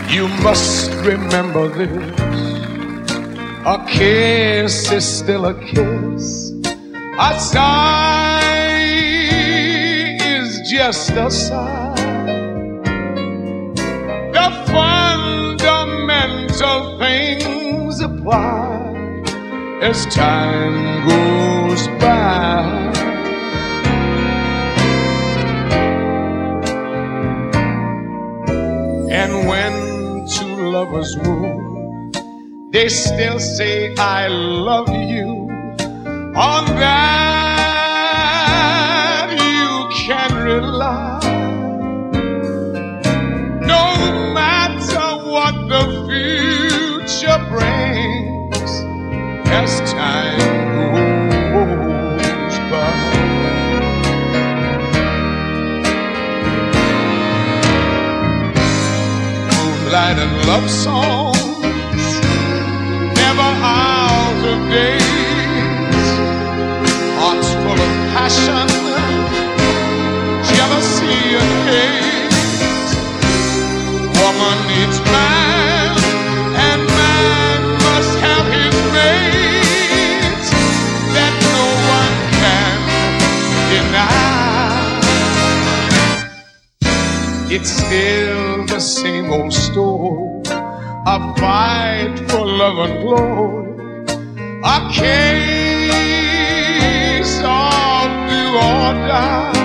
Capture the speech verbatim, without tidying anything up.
You must remember this. A kiss is still a kiss. A sigh is just a sigh. The fundamental things apply as time goes by. And when two lovers woo, they still say I love you. On that you can rely. No matter what the future brings, as time goes by. Moonlight and love songs, never out of date. Hearts full of passion, jealousy and hate. Woman needs man, and man must have his mate. That no one can deny. It's still the same old story, a fight for love and glory, a case of do or die.